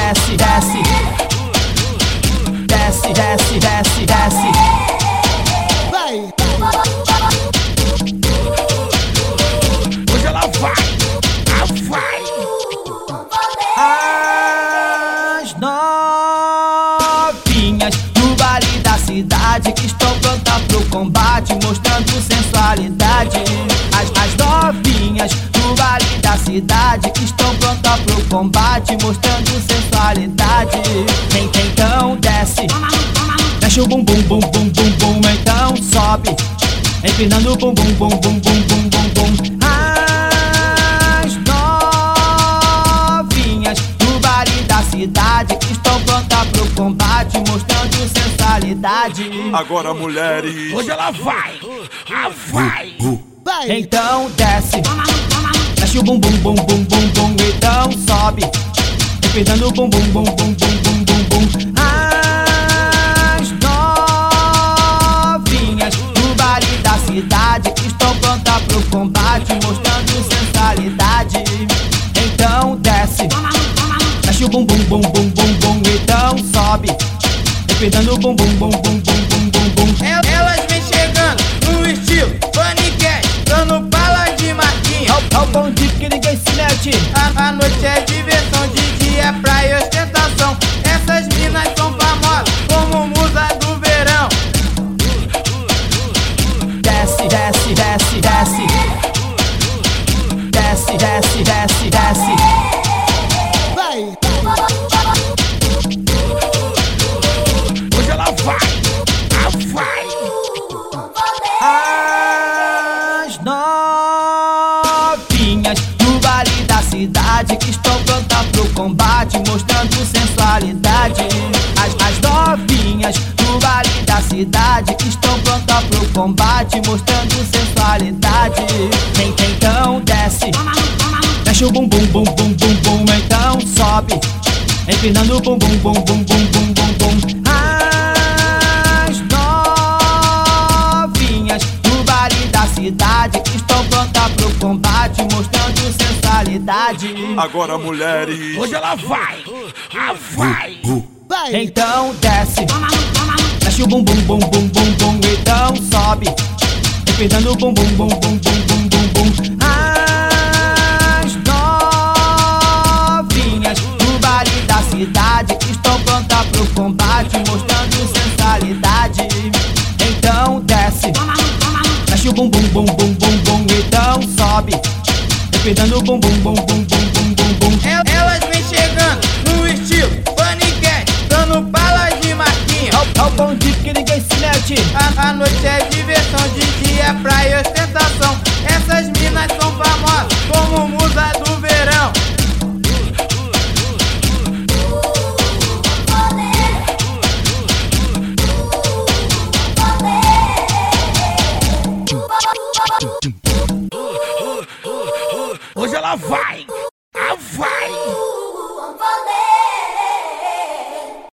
desce, desce, desce, desce, desce, desce. Vai! Hoje ela vai, vai. As novinhas do baile da cidade que estão prontas pro combate, mostrando sensualidade. As novinhas do baile da cidade que estão prontas pro combate, mostrando sensualidade. Então desce, mexe o bumbum, bum, bum, bum, bum. Então sobe, empinando o bumbum, bum, bum, bum, bum, bum, bum. As novinhas do baile da cidade que estão prontas pro combate, mostrando sensualidade. Agora mulheres, hoje ela vai, vai. Vai! Então desce, mexe o bumbum, bum, bum, bum, bum. Então sobe, empinando o bumbum, bum, bum, bum, bum, bum, bum. As novinhas do baile da cidade que estão prontas pro combate, mostrando sensualidade. Então desce, mexe o bumbum, bum, bum, bum, bum. Então sobe, empinando o bumbum, bum, bum, bum, bum, bum, bum. Elas vêm chegando no estilo paniquete, dando bala de marquinha. Ao bonde que ninguém se mete. A noite é diversão, de dia é praia e ostentação. Essas minas são famosas como musa do verão. Desce, desce, desce, desce. Desce, desce, desce, desce. Vai! Hoje ela vai, vai. As novinhas do baile da cidade que estão prontas pro combate, mostrando sensualidade. As novinhas do baile da cidade que estão prontas pro combate, mostrando sensualidade. Então desce, mexe o bumbum, bum, bum, bum, bum. Então sobe, empinando o bumbum, bum, bum, bum, bum, bum, bum. As novinhas do baile da cidade que estão prontas pro combate, mostrando sensualidade. Agora mulheres, hoje ela vai, vai. Vai! Então desce, mexe o bumbum, bum, bum, bum, bum. Então sobe, empinando o bumbum, bum, bum, bum, bum, bum, bum. As novinhas do baile da cidade que estão prontas pro combate, mostrando sensualidade. Então desce, mexe o bumbum, bum, bum, bum, bum. Então sobe, empinando o bumbum, bum, bum, bum, bum, bum, bum. Elas vêm chegando no estilo paniquete, dando bala de marquinha. Ao bonde que ninguém se mete. A noite é diversão, de dia é praia e ostentação. Essas minas são famosas como musa do verão. Hoje ela vai,